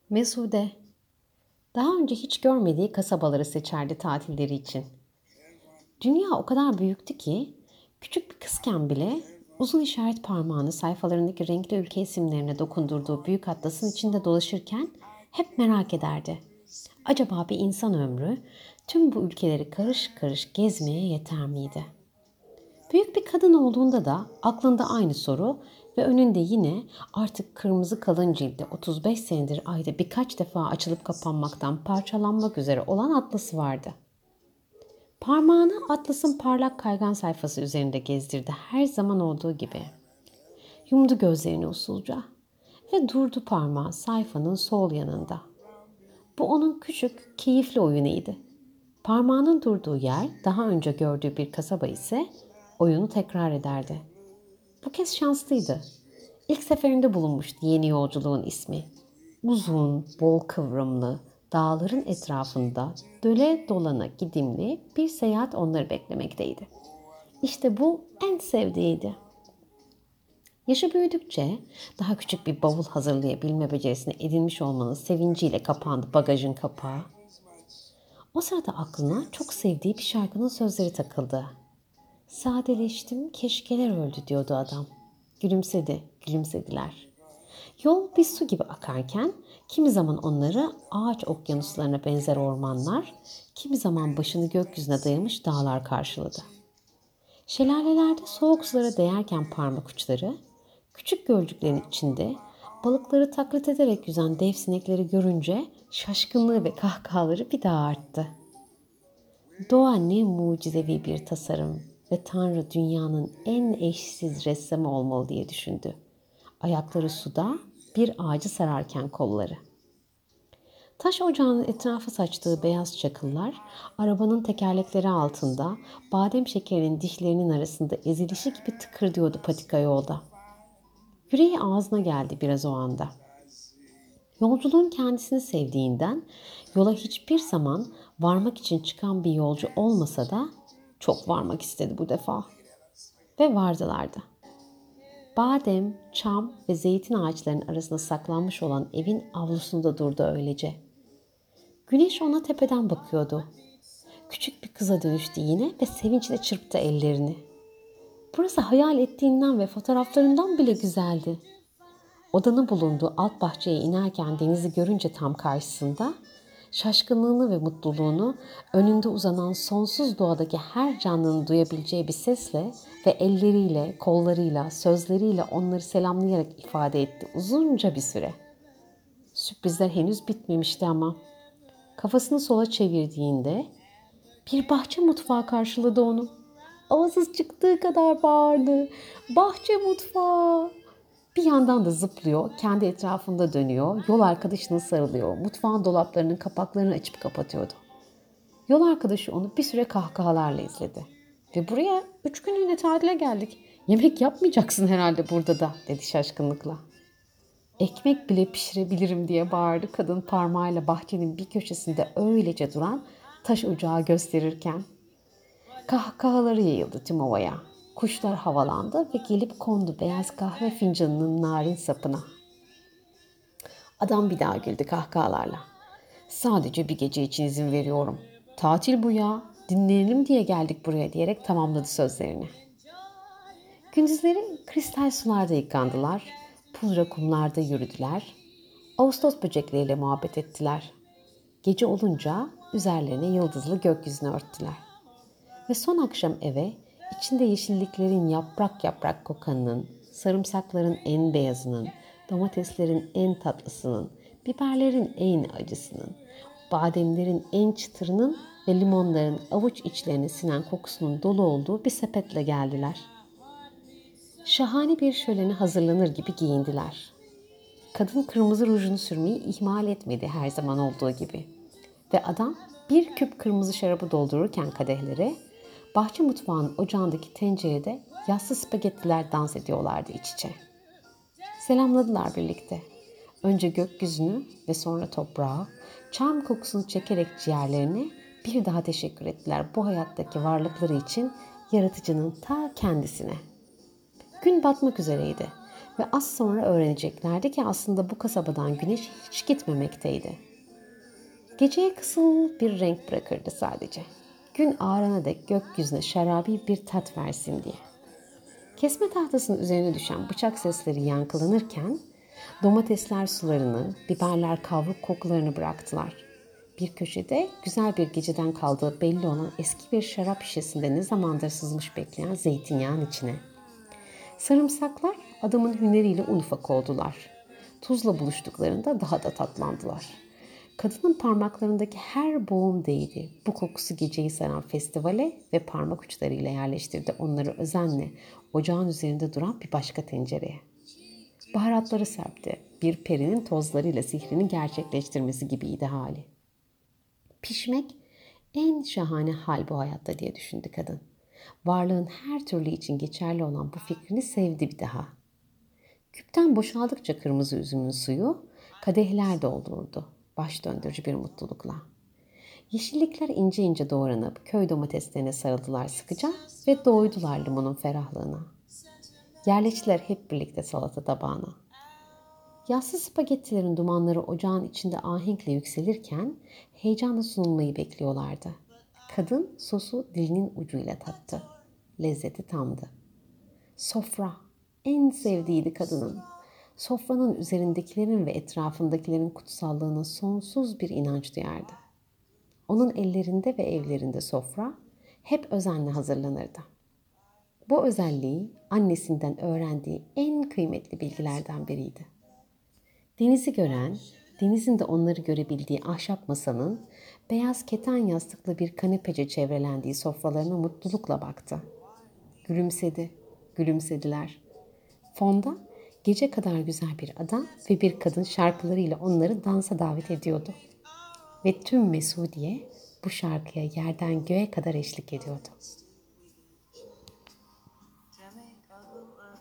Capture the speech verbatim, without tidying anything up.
Mesude, daha önce hiç görmediği kasabaları seçerdi tatilleri için. Dünya o kadar büyüktü ki, küçük bir kızken bile uzun işaret parmağını sayfalarındaki renkli ülke isimlerine dokundurduğu büyük atlasın içinde dolaşırken hep merak ederdi. Acaba bir insan ömrü tüm bu ülkeleri karış karış gezmeye yeter miydi? Büyük bir kadın olduğunda da aklında aynı soru ve önünde yine artık kırmızı kalın cildi otuz beş senedir ayda birkaç defa açılıp kapanmaktan parçalanmak üzere olan atlası vardı. Parmağını atlasın parlak kaygan sayfası üzerinde gezdirdi her zaman olduğu gibi. Yumdu gözlerini usulca ve durdu parmağı sayfanın sol yanında. Bu onun küçük, keyifli oyunuydu. Parmağının durduğu yer daha önce gördüğü bir kasaba ise oyunu tekrar ederdi. Bu kez şanslıydı. İlk seferinde bulunmuştu yeni yolculuğun ismi. Uzun, bol kıvrımlı, dağların etrafında döle dolana gidimli bir seyahat onları beklemekteydi. İşte bu en sevdiğiydi. Yaşı büyüdükçe daha küçük bir bavul hazırlayabilme becerisine edinmiş olmanın sevinciyle kapandı bagajın kapağı. O sırada aklına çok sevdiği bir şarkının sözleri takıldı. Sadeleştim, keşkeler öldü diyordu adam. Gülümsedi, gülümsediler. Yol bir su gibi akarken kimi zaman onları ağaç okyanuslarına benzer ormanlar, kimi zaman başını gökyüzüne dayamış dağlar karşıladı. Şelalelerde soğuk sulara değerken parmak uçları, küçük gölcüklerin içinde balıkları taklit ederek yüzen dev sinekleri görünce şaşkınlığı ve kahkahaları bir daha arttı. Doğa ne mucizevi bir tasarım ve Tanrı dünyanın en eşsiz ressamı olmalı diye düşündü. Ayakları suda, bir ağacı sararken kolları. Taş ocağının etrafı saçtığı beyaz çakıllar, arabanın tekerlekleri altında, badem şekerinin dişlerinin arasında ezilişi gibi tıkırdıyordu patika yolda. Yüreği ağzına geldi biraz o anda. Yolculuğun kendisini sevdiğinden yola hiçbir zaman varmak için çıkan bir yolcu olmasa da çok varmak istedi bu defa. Ve vardılar da. Badem, çam ve zeytin ağaçlarının arasında saklanmış olan evin avlusunda durdu öylece. Güneş ona tepeden bakıyordu. Küçük bir kıza dönüştü yine ve sevinçle çırptı ellerini. Burası hayal ettiğinden ve fotoğraflarından bile güzeldi. Odanın bulunduğu alt bahçeye inerken denizi görünce tam karşısında, şaşkınlığını ve mutluluğunu önünde uzanan sonsuz doğadaki her canlının duyabileceği bir sesle ve elleriyle, kollarıyla, sözleriyle onları selamlayarak ifade etti uzunca bir süre. Sürprizler henüz bitmemişti ama. Kafasını sola çevirdiğinde bir bahçe mutfağı karşıladı onu. Ağzı çıktığı kadar bağırdı. Bahçe mutfağı! Bir yandan da zıplıyor, kendi etrafında dönüyor, yol arkadaşına sarılıyor, mutfağın dolaplarının kapaklarını açıp kapatıyordu. Yol arkadaşı onu bir süre kahkahalarla izledi. Ve buraya üç günlüğüne tatile geldik. Yemek yapmayacaksın herhalde burada da, dedi şaşkınlıkla. Ekmek bile pişirebilirim diye bağırdı kadın parmağıyla bahçenin bir köşesinde öylece duran taş ocağı gösterirken. Kahkahaları yayıldı tüm ovaya. Kuşlar havalandı ve gelip kondu beyaz kahve fincanının narin sapına. Adam bir daha güldü kahkahalarla. Sadece bir gece için izin veriyorum. Tatil bu ya. Dinleyelim diye geldik buraya diyerek tamamladı sözlerini. Gündüzleri kristal sularda yıkandılar. Pudra kumlarda yürüdüler. Ağustos böcekleriyle muhabbet ettiler. Gece olunca üzerlerine yıldızlı gökyüzünü örttüler. Ve son akşam eve içinde yeşilliklerin yaprak yaprak kokanının, sarımsakların en beyazının, domateslerin en tatlısının, biberlerin en acısının, bademlerin en çıtırının ve limonların avuç içlerine sinen kokusunun dolu olduğu bir sepetle geldiler. Şahane bir şölene hazırlanır gibi giyindiler. Kadın kırmızı rujunu sürmeyi ihmal etmedi her zaman olduğu gibi. Ve adam bir küp kırmızı şarabı doldururken kadehlere, bahçe mutfağının ocağındaki tencerede yassı spagettiler dans ediyorlardı iç içe. Selamladılar birlikte. Önce gökyüzünü ve sonra toprağı, çam kokusunu çekerek ciğerlerine bir daha teşekkür ettiler bu hayattaki varlıkları için yaratıcının ta kendisine. Gün batmak üzereydi Ve az sonra öğreneceklerdi ki aslında bu kasabadan güneş hiç gitmemekteydi. Geceye kısıl bir renk bırakırdı sadece. Gün ağarana dek gökyüzüne şarabi bir tat versin diye. Kesme tahtasının üzerine düşen bıçak sesleri yankılanırken domatesler sularını, biberler kavruk kokularını bıraktılar. Bir köşede güzel bir geceden kaldığı belli olan eski bir şarap şişesinde ne zamandır sızmış bekleyen zeytinyağın içine. Sarımsaklar adamın hüneriyle un ufak oldular. Tuzla buluştuklarında daha da tatlandılar. Kadının parmaklarındaki her boğum değdi. Bu kokusu geceyi saran festivale ve parmak uçlarıyla yerleştirdi onları özenle ocağın üzerinde duran bir başka tencereye. Baharatları serpti. Bir perinin tozlarıyla sihrini gerçekleştirmesi gibiydi hali. Pişmek en şahane hal bu hayatta diye düşündü kadın. Varlığın her türlü için geçerli olan bu fikrini sevdi bir daha. Küpten boşaldıkça kırmızı üzümün suyu kadehler doldurdu. Baş döndürücü bir mutlulukla. Yeşillikler ince ince doğranıp köy domateslerine sarıldılar sıkıca ve doydular limonun ferahlığına. Yerleştiler hep birlikte salata tabağına. Yassı spagettilerin dumanları ocağın içinde ahenkle yükselirken heyecanla sunulmayı bekliyorlardı. Kadın sosu dilinin ucuyla tattı. Lezzeti tamdı. Sofra en sevdiğiydi kadının. Sofranın üzerindekilerin ve etrafındakilerin kutsallığına sonsuz bir inanç duyardı. Onun ellerinde ve evlerinde sofra hep özenle hazırlanırdı. Bu özelliği annesinden öğrendiği en kıymetli bilgilerden biriydi. Denizi gören, denizin de onları görebildiği ahşap masanın beyaz keten yastıklı bir kanepece çevrelendiği sofralarına mutlulukla baktı. Gülümsedi, gülümsediler. Fonda gece kadar güzel bir adam ve bir kadın şarkılarıyla onları dansa davet ediyordu. Ve tüm Mesudiye bu şarkıya yerden göğe kadar eşlik ediyordu.